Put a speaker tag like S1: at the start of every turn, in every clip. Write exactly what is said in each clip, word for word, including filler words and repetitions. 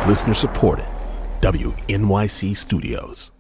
S1: Listener supported. W N Y C Studios.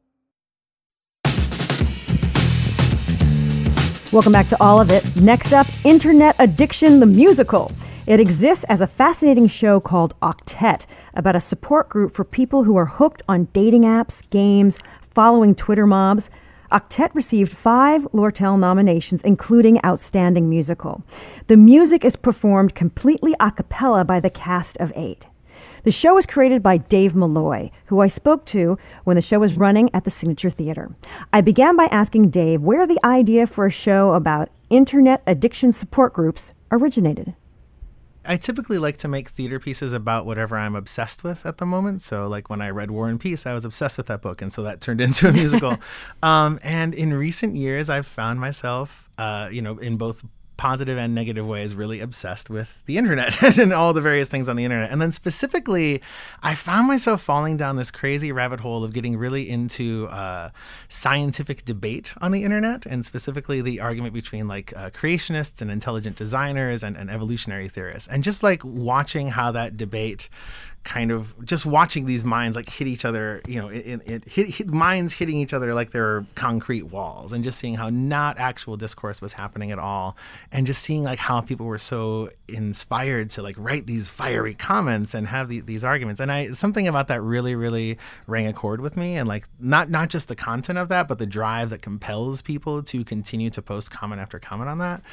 S2: Welcome back to All of It. Next up, Internet Addiction, the musical. It exists as a fascinating show called Octet, about a support group for people who are hooked on dating apps, games, following Twitter mobs. Octet received five Lortel nominations, including Outstanding Musical. The music is performed completely a cappella by the cast of eight. The show was created by Dave Malloy, who I spoke to when the show was running at the Signature Theater. I began by asking Dave where the idea for a show about internet addiction support groups originated.
S3: I typically like to make theater pieces about whatever I'm obsessed with at the moment. So like when I read War and Peace, I was obsessed with that book. And so that turned into a musical. um, and in recent years, I've found myself, uh, you know, in both positive and negative ways, really obsessed with the internet and all the various things on the internet. And then specifically, I found myself falling down this crazy rabbit hole of getting really into uh, scientific debate on the internet, and specifically the argument between like uh, creationists and intelligent designers and, and evolutionary theorists. And just like watching how that debate kind of just watching these minds like hit each other, you know, it, it hit, hit minds hitting each other like they're concrete walls, and just seeing how not actual discourse was happening at all, and just seeing like how people were so inspired to like write these fiery comments and have the, these arguments. And I something about that really, really rang a chord with me, and like not not just the content of that, but the drive that compels people to continue to post comment after comment on that.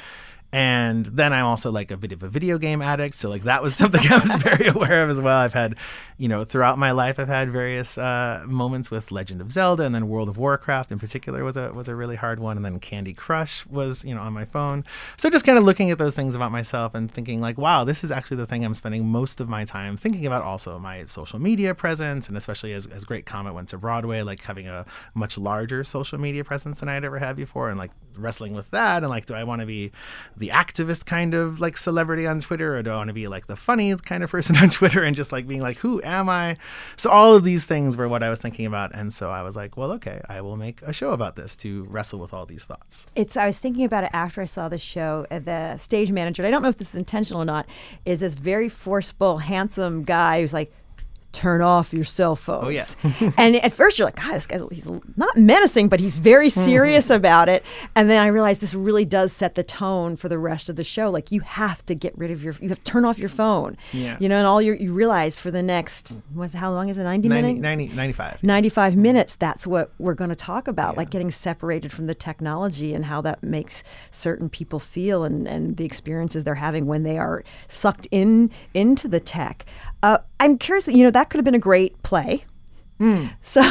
S3: And then I'm also like a bit of a video game addict. So like that was something I was very aware of as well. I've had, you know, throughout my life, I've had various uh, moments with Legend of Zelda, and then World of Warcraft in particular was a was a really hard one. And then Candy Crush was, you know, on my phone. So just kind of looking at those things about myself and thinking like, wow, this is actually the thing I'm spending most of my time thinking about. Also my social media presence, and especially as, as Great Comet went to Broadway, like having a much larger social media presence than I'd ever had before, and like wrestling with that. And like, do I want to be the activist kind of like celebrity on Twitter, or do I want to be like the funny kind of person on Twitter, and just like being like, who am I? So all of these things were what I was thinking about. And so I was like, well, okay, I will make a show about this to wrestle with all these thoughts.
S2: It's, I was thinking about it after I saw the show. The stage manager, and I don't know if this is intentional or not, is this very forceful, handsome guy who's like, turn off your cell phones.
S3: Oh, yeah.
S2: And at first you're like, God, this guy's he's not menacing, but he's very serious about it. And then I realized this really does set the tone for the rest of the show. Like, you have to get rid of your, you have to turn off your phone.
S3: Yeah.
S2: You know, and all your, you realize for the next, what's, how long is it, ninety minutes?
S3: ninety, ninety-five.
S2: ninety-five minutes, that's what we're going to talk about,
S3: Yeah.
S2: like getting separated from the technology and how that makes certain people feel, and, and the experiences they're having when they are sucked in into the tech. Uh, I'm curious, you know, that could have been a great play. Mm. So,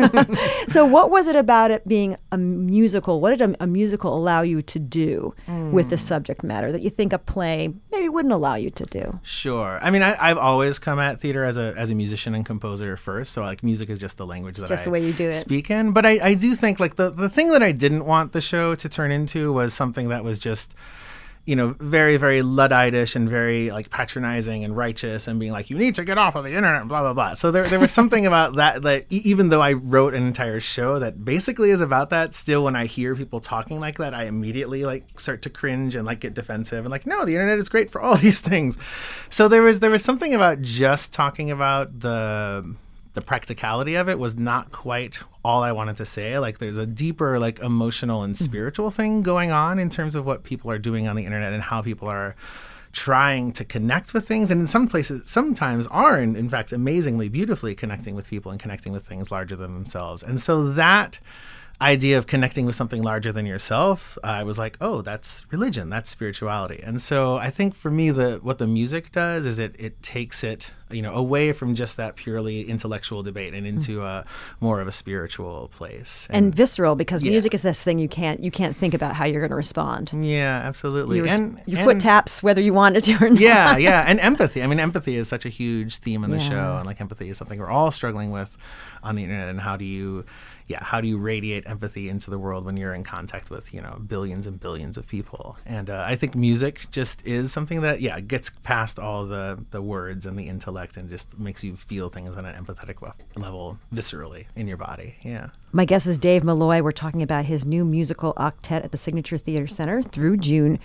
S2: so what was it about it being a musical? What did a, a musical allow you to do mm. with the subject matter that you think a play maybe wouldn't allow you to do?
S3: Sure. I mean, I, I've always come at theater as a as a musician and composer first. So like music is just the language that
S2: just
S3: I
S2: the way you do it.
S3: speak in. But I, I do think like the, the thing that I didn't want the show to turn into was something that was just, you know, very, very Luddite-ish and very like patronizing and righteous, and being like, you need to get off of the internet and blah, blah, blah. So there, there was something about that, that e- even though I wrote an entire show that basically is about that, still when I hear people talking like that, I immediately like start to cringe and like get defensive and like, no, the internet is great for all these things. So there was, there was something about just talking about the... the practicality of it was not quite all I wanted to say. Like there's a deeper like emotional and spiritual thing going on in terms of what people are doing on the internet and how people are trying to connect with things, and in some places sometimes are in, in fact amazingly beautifully connecting with people and connecting with things larger than themselves. And so that idea of connecting with something larger than yourself, uh, I was like, oh, that's religion, that's spirituality. And so I think for me, the what the music does is it it takes it, you know, away from just that purely intellectual debate and into a more of a spiritual place.
S2: And, and visceral, because
S3: yeah.
S2: music is this thing you can't you can't think about how you're going to respond.
S3: Yeah, absolutely.
S2: Your,
S3: and
S2: your
S3: and,
S2: foot taps whether you want it to or not.
S3: Yeah, yeah. And empathy. I mean, empathy is such a huge theme in the
S2: yeah.
S3: show. And like empathy is something we're all struggling with on the internet. And how do you Yeah, how do you radiate empathy into the world when you're in contact with, you know, billions and billions of people? And uh, I think music just is something that, yeah, gets past all the, the words and the intellect and just makes you feel things on an empathetic level, viscerally in your body. Yeah.
S2: My guest is Dave Malloy. We're talking about his new musical Octet at the Signature Theater Center through June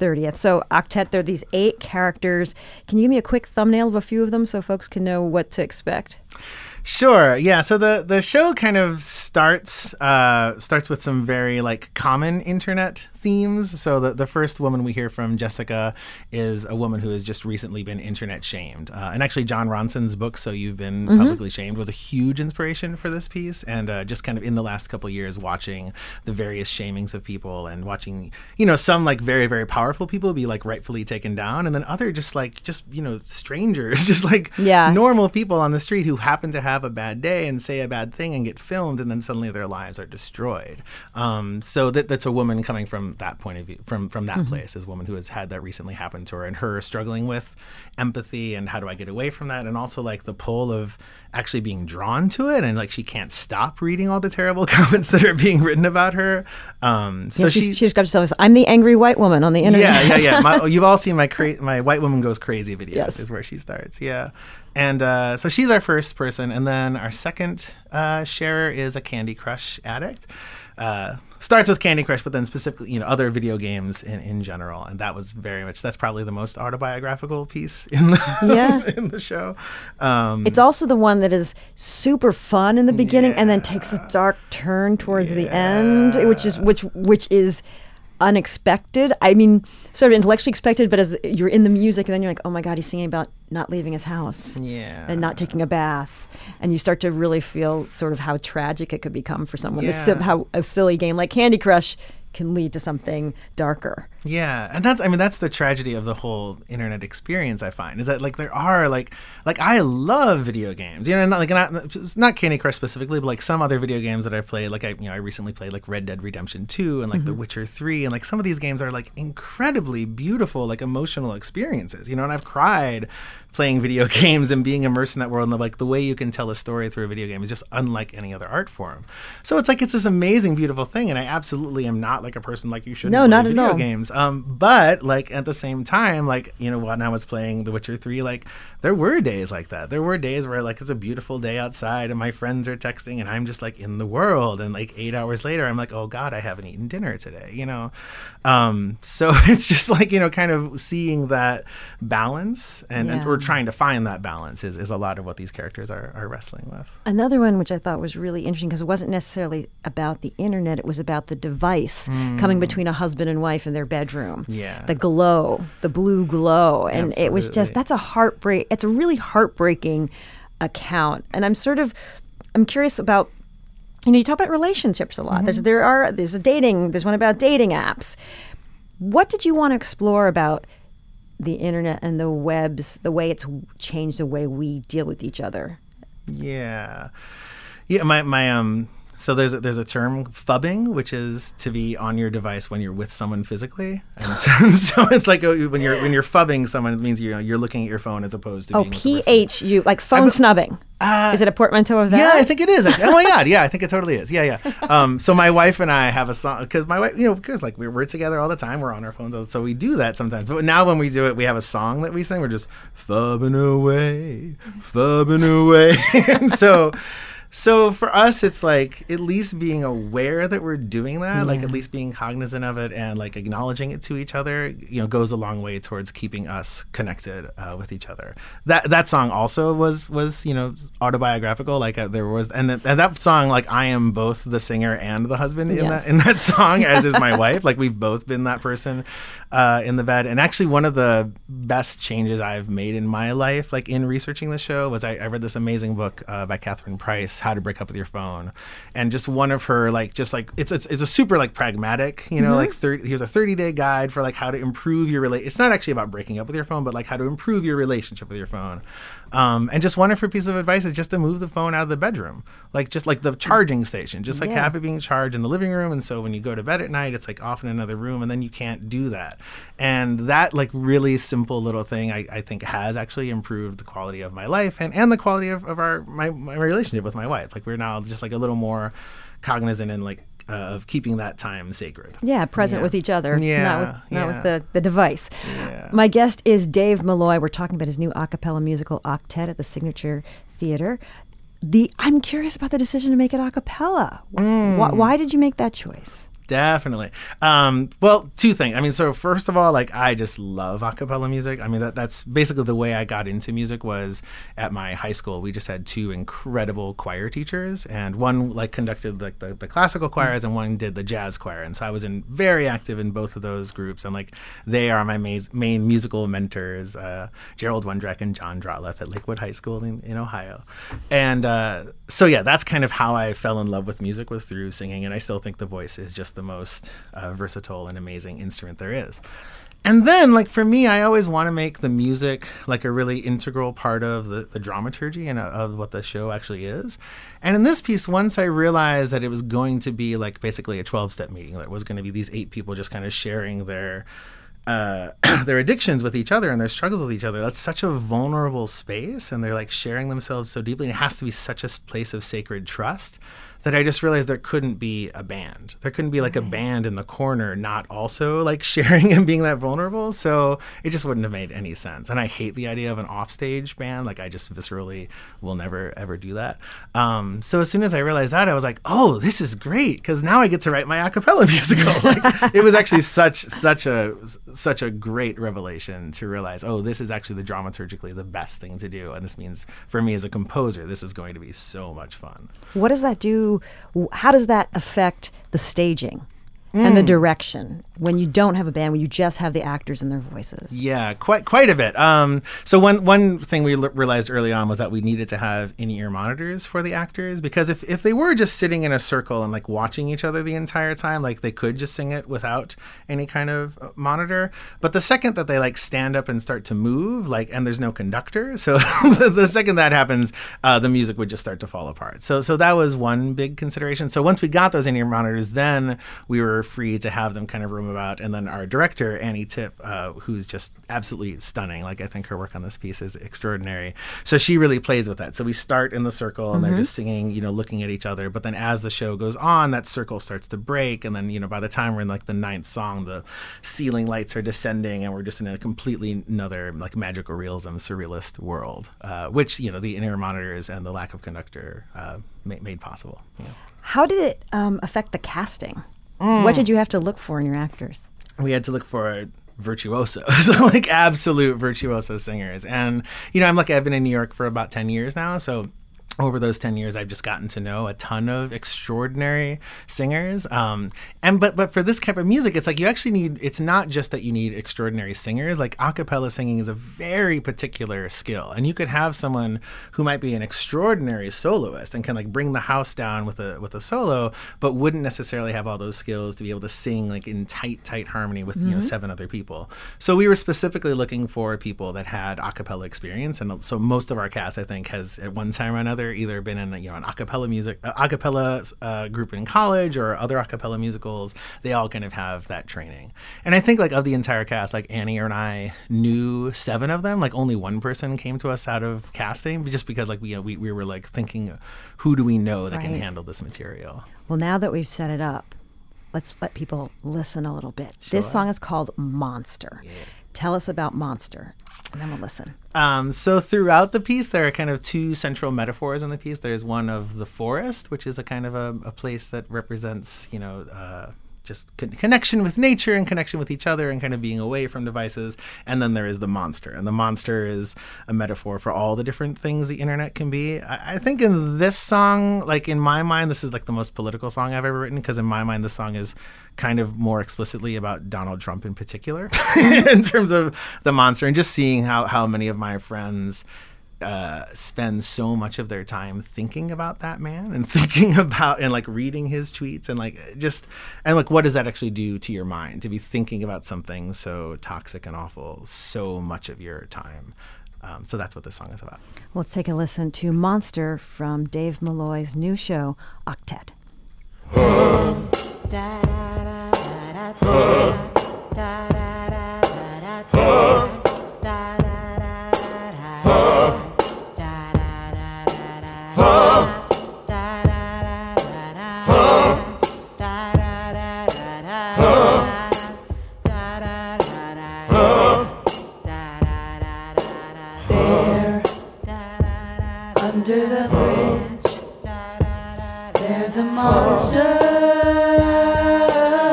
S2: thirtieth. So Octet, there are these eight characters. Can you give me a quick thumbnail of a few of them so folks can know what to expect?
S3: Sure. Yeah. So the, the show kind of starts uh, starts with some very like common internet themes. So the, the first woman we hear from, Jessica, is a woman who has just recently been internet shamed. Uh, and actually John Ronson's book, So You've Been mm-hmm. Publicly Shamed, was a huge inspiration for this piece. And uh, just kind of in the last couple of years watching the various shamings of people and watching, you know, some like very, very powerful people be like rightfully taken down. And then other just like, just, you know, strangers, just like
S2: yeah.
S3: normal people on the street who happen to have a bad day and say a bad thing and get filmed. And then suddenly their lives are destroyed. Um, so that that's a woman coming from that point of view, from from that mm-hmm. place, as a woman who has had that recently happen to her, and her struggling with empathy and how do I get away from that, and also like the pull of actually being drawn to it, and like she can't stop reading all the terrible comments that are being written about her. Um, so
S2: yeah,
S3: she
S2: she describes herself as, I'm the angry white woman on the internet.
S3: Yeah, yeah, yeah. My, you've all seen my cra- my white woman goes crazy videos.
S2: Yes.
S3: Is where she starts. Yeah. And uh, so she's our first person, and then our second uh, sharer is a Candy Crush addict. Uh, starts with Candy Crush, but then specifically, you know, other video games in, in general. And that was very much, that's probably the most autobiographical piece in the,
S2: yeah.
S3: in the show. Um,
S2: it's also the one that is super fun in the beginning yeah. and then takes a dark turn towards
S3: yeah.
S2: the end, which is which which is unexpected. I mean, sort of intellectually expected, but as you're in the music, and then you're like, oh my God, he's singing about not leaving his house
S3: yeah.
S2: and not taking a bath. And you start to really feel sort of how tragic it could become for someone.
S3: Yeah.
S2: This, how a silly game like Candy Crush can lead to something darker.
S3: Yeah, and that's, I mean, that's the tragedy of the whole internet experience, I find, is that, like, there are, like, like, I love video games, you know, not, like, not, not Candy Crush specifically, but, like, some other video games that I've played, like, I, you know, I recently played, like, Red Dead Redemption two and, like, mm-hmm. The Witcher three, and, like, some of these games are, like, incredibly beautiful, like, emotional experiences, you know, and I've cried playing video games and being immersed in that world, and, like, the way you can tell a story through a video game is just unlike any other art form. So it's, like, it's this amazing, beautiful thing, and I absolutely am not, like, a person like you shouldn't
S2: no,
S3: play
S2: not
S3: video
S2: at all.
S3: games. Um, but like at the same time, like, you know, when I was playing The Witcher three, like there were days like that. There were days where like it's a beautiful day outside and my friends are texting and I'm just like in the world, and like eight hours later I'm like, oh God, I haven't eaten dinner today, you know? Um, so it's just like, you know, kind of seeing that balance and,
S2: yeah.
S3: and or trying to find that balance is, is a lot of what these characters are, are wrestling with.
S2: Another one which I thought was really interesting, because it wasn't necessarily about the internet, it was about the device mm. coming between a husband and wife in their bedroom.
S3: Yeah.
S2: The glow, the blue glow. And
S3: Absolutely.
S2: It was just, that's a heartbreak. It's a really heartbreaking account. And I'm sort of, I'm curious about, you know, you talk about relationships a lot. Mm-hmm. There's, there are, there's a dating, there's one about dating apps. What did you want to explore about the internet and the webs, the way it's changed the way we deal with each other?
S3: Yeah. Yeah, my, my, um, so there's a, there's a term, phubbing, which is to be on your device when you're with someone physically, and so, so it's like uh, when you're when you're phubbing someone, it means you're you're looking at your phone as opposed to
S2: oh,
S3: being with the
S2: P
S3: person.
S2: H U, like phone
S3: I'm,
S2: snubbing. Uh, is it a portmanteau of that?
S3: Yeah, I think it is. Oh my God, yeah, I think it totally is. Yeah, yeah. Um, so my wife and I have a song, because my wife, you know, because like we're, we're together all the time, we're on our phones, so we do that sometimes. But now when we do it, we have a song that we sing. We're just phubbing away, phubbing away, and so. So for us, it's like at least being aware that we're doing that, yeah. like at least being cognizant of it and like acknowledging it to each other, you know, goes a long way towards keeping us connected uh, with each other. That that song also was was you know autobiographical. Like uh, there was, and, th- and that song, like I am both the singer and the husband in
S2: yes.
S3: that in that song, as is my wife. Like we've both been that person uh, in the bed. And actually, one of the best changes I've made in my life, like in researching the show, was I, I read this amazing book uh, by Catherine Price, How to Break Up with Your Phone, and just one of her like just like it's it's, it's a super like pragmatic, you know, mm-hmm. like thirty here's a thirty day guide for like how to improve your relate. It's not actually about breaking up with your phone, but like how to improve your relationship with your phone. Um, and just one of her pieces of advice is just to move the phone out of the bedroom, like just like the charging station, just like
S2: yeah.
S3: have it being charged in the living room. And so when you go to bed at night, it's like off in another room, and then you can't do that. And that like really simple little thing, I, I think has actually improved the quality of my life and, and the quality of, of our my, my relationship with my wife. Like we're now just like a little more cognizant and like Uh, of keeping that time sacred.
S2: Yeah, present
S3: yeah.
S2: with each other,
S3: yeah,
S2: not with, not
S3: yeah.
S2: with the, the device.
S3: Yeah.
S2: My guest is Dave Malloy. We're talking about his new a cappella musical, Octet, at the Signature Theater. The I'm curious about the decision to make it a cappella.
S3: Mm.
S2: Why, why did you make that choice?
S3: definitely. Um, well, two things. I mean, so first of all, like I just love a cappella music. I mean, that that's basically the way I got into music was at my high school. We just had two incredible choir teachers, and one like conducted like the, the classical choirs, and one did the jazz choir. And so I was in very active in both of those groups, and like they are my main, main musical mentors, uh, Gerald Wondrek and John Drotleff at Lakewood High School in, in Ohio. And uh, so yeah, that's kind of how I fell in love with music, was through singing, and I still think the voice is just the most uh, versatile and amazing instrument there is. And then, like, for me, I always want to make the music like a really integral part of the, the dramaturgy and uh, of what the show actually is. And in this piece, once I realized that it was going to be like basically a twelve-step meeting, that was going to be these eight people just kind of sharing their uh, their addictions with each other and their struggles with each other. That's such a vulnerable space, and they're like sharing themselves so deeply. And it has to be such a place of sacred trust that I just realized there couldn't be a band. There couldn't be like a band in the corner not also like sharing and being that vulnerable. So it just wouldn't have made any sense. And I hate the idea of an offstage band. Like I just viscerally will never ever do that. Um, so as soon as I realized that, I was like, oh, this is great, because now I get to write my a cappella musical. Like, it was actually such such a such a great revelation to realize, oh, this is actually the dramaturgically the best thing to do. And this means for me as a composer, this is going to be so much fun.
S2: What does that do? How does that affect the staging mm. and the direction when you don't have a band, when you just have the actors and their voices?
S3: Yeah, quite quite a bit. Um, so one one thing we l- realized early on was that we needed to have in-ear monitors for the actors, because if, if they were just sitting in a circle and like watching each other the entire time, like they could just sing it without any kind of uh, monitor. But the second that they like stand up and start to move, like, and there's no conductor, so the second that happens, uh, the music would just start to fall apart. So so that was one big consideration. So once we got those in-ear monitors, then we were free to have them kind of roam about. And then our director, Annie Tipp, uh, who's just absolutely stunning. Like, I think her work on this piece is extraordinary. So she really plays with that. So we start in the circle and mm-hmm. they're just singing, you know, looking at each other. But then as the show goes on, that circle starts to break. And then, you know, by the time we're in like the ninth song, the ceiling lights are descending and we're just in a completely another like magical realism, surrealist world, uh, which, you know, the in-ear monitors and the lack of conductor uh, ma- made possible. You know.
S2: How did it um, affect the casting? Mm. What did you have to look for in your actors?
S3: We had to look for virtuosos, like absolute virtuoso singers. And, you know, I'm lucky, I've been in New York for about ten years now. So over those ten years, I've just gotten to know a ton of extraordinary singers. Um, and but but for this type of music, it's like you actually need, it's not just that you need extraordinary singers. Like a cappella singing is a very particular skill. And you could have someone who might be an extraordinary soloist and can like bring the house down with a with a solo, but wouldn't necessarily have all those skills to be able to sing like in tight, tight harmony with, mm-hmm. you know, seven other people. So we were specifically looking for people that had a cappella experience. And so most of our cast, I think, has at one time or another either been in a, you know, an a cappella music uh, a cappella uh, group in college or other a cappella musicals. They all kind of have that training. And I think like of the entire cast, like Annie and I knew seven of them. Like only one person came to us out of casting, just because like we you know, we, we were like thinking, who do we know that right. can handle this material?
S2: Well, now that we've set it up, let's let people listen a little bit.
S3: Sure.
S2: This song is called Monster.
S3: Yes.
S2: Tell us about Monster, and then we'll listen.
S3: Um, so throughout the piece, there are kind of two central metaphors in the piece. There's one of the forest, which is a kind of a, a place that represents, you know, uh, just con- connection with nature and connection with each other and kind of being away from devices. And then there is the monster. And the monster is a metaphor for all the different things the internet can be. I, I think in this song, like in my mind, this is like the most political song I've ever written, because in my mind, this song is kind of more explicitly about Donald Trump in particular in terms of the monster, and just seeing how, how many of my friends Uh, spend so much of their time thinking about that man and thinking about and like reading his tweets and like just and like what does that actually do to your mind to be thinking about something so toxic and awful so much of your time. Um, so that's what this song is about.
S2: Let's take a listen to Monster from Dave Malloy's new show, Octet.
S4: Under the bridge, there's a monster.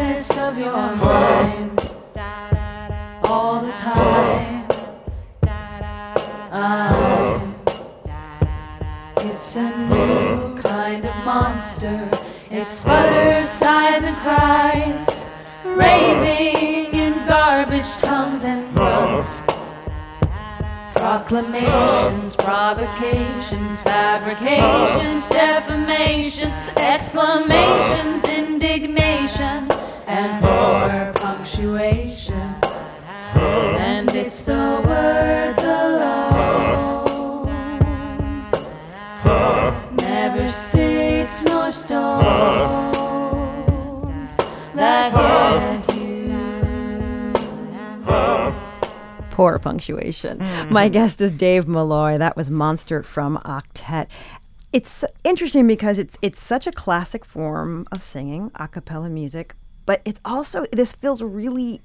S4: darkness of your mind all the time. I, it's a new kind of monster. It sputters, sighs, and cries, raving in garbage tongues and grunts. Proclamations, provocations, fabrications, defamations, exclamations, indignation, and more punctuation. And it's the words alone, never sticks nor stones, that get you.
S2: Poor punctuation. Mm-hmm. My guest is Dave Malloy. That was Monster from Octet. It's interesting because it's it's such a classic form of singing, a cappella music, but it also, this feels really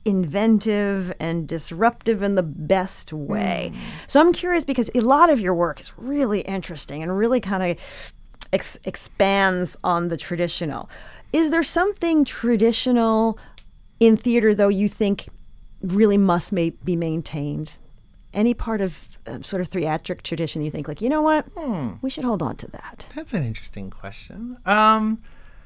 S2: inventive and disruptive in the best way. Mm. So I'm curious because a lot of your work is really interesting and really kind of ex- expands on the traditional. Is there something traditional in theater, though, you think really must may- be maintained? Any part of uh, sort of theatric tradition you think, like, you know what, hmm. we should hold on to that?
S3: That's an interesting question. Um,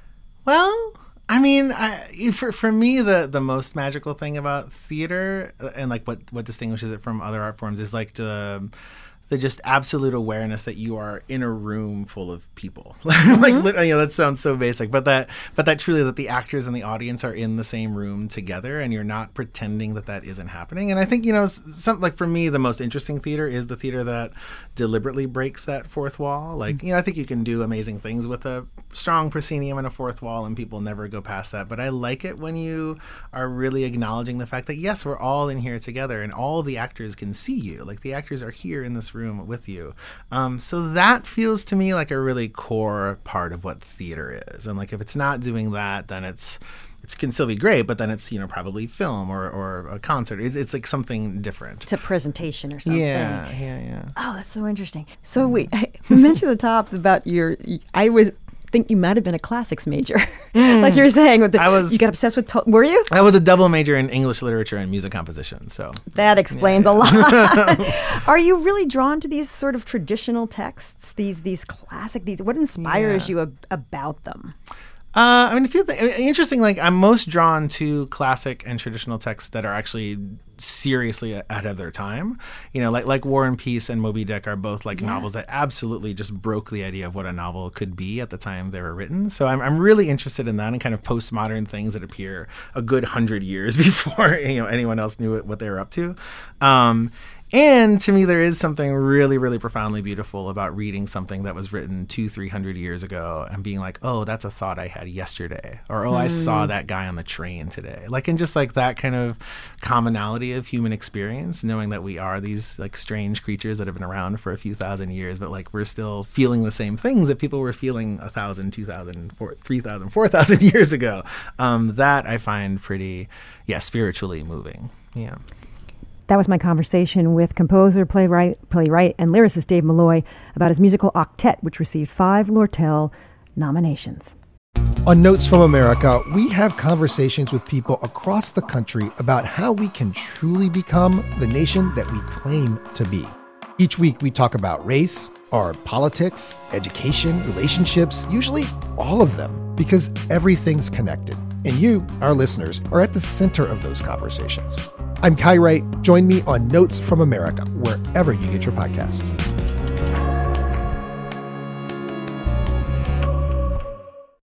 S3: well, I mean, I, for for me, the, the most magical thing about theater and like what, what distinguishes it from other art forms is like the the just absolute awareness that you are in a room full of people. Mm-hmm. Like, you know, that sounds so basic, but that but that truly that the actors and the audience are in the same room together, and you're not pretending that that isn't happening. And I think, you know, some like for me, the most interesting theater is the theater that deliberately breaks that fourth wall. Like, mm-hmm. you know, I think you can do amazing things with a strong proscenium and a fourth wall, and people never go past that. But I like it when you are really acknowledging the fact that yes, we're all in here together, and all the actors can see you. Like, the actors are here in this room with you. Um, so that feels to me like a really core part of what theater is. And like, if it's not doing that, then it's it can still be great, but then it's, you know, probably film or, or a concert. It's, it's like something different.
S2: It's a presentation or something.
S3: Yeah, yeah, yeah.
S2: Oh, that's so interesting. So we, we mentioned at the top about your, I was think you might have been a classics major. Mm. Like you were saying, with the, I was, you got obsessed with, to- were you?
S3: I was a double major in English literature and music composition. So
S2: that explains yeah, yeah. a lot. Are you really drawn to these sort of traditional texts, these these classic, these, what inspires yeah. you ab- about them?
S3: Uh, I mean, I feel th- interesting. Like, I'm most drawn to classic and traditional texts that are actually seriously ahead of their time. You know, like like War and Peace and Moby Dick are both like yeah. novels that absolutely just broke the idea of what a novel could be at the time they were written. So I'm I'm really interested in that and kind of postmodern things that appear a good hundred years before, you know, anyone else knew what they were up to. Um, And to me, there is something really, really profoundly beautiful about reading something that was written two, three hundred years ago and being like, oh, that's a thought I had yesterday. Or, oh, hmm. I saw that guy on the train today. Like, and just like that kind of commonality of human experience, knowing that we are these like strange creatures that have been around for a few thousand years, but like we're still feeling the same things that people were feeling a thousand, two thousand, four, three thousand, four thousand years ago. Um, that I find pretty, yeah, spiritually moving. Yeah.
S2: That was my conversation with composer, playwright, playwright, and lyricist Dave Malloy about his musical Octet, which received five Lortel nominations.
S5: On Notes from America, we have conversations with people across the country about how we can truly become the nation that we claim to be. Each week, we talk about race, our politics, education, relationships, usually all of them, because everything's connected. And you, our listeners, are at the center of those conversations. I'm Kai Wright. Join me on Notes from America, wherever you get your podcasts.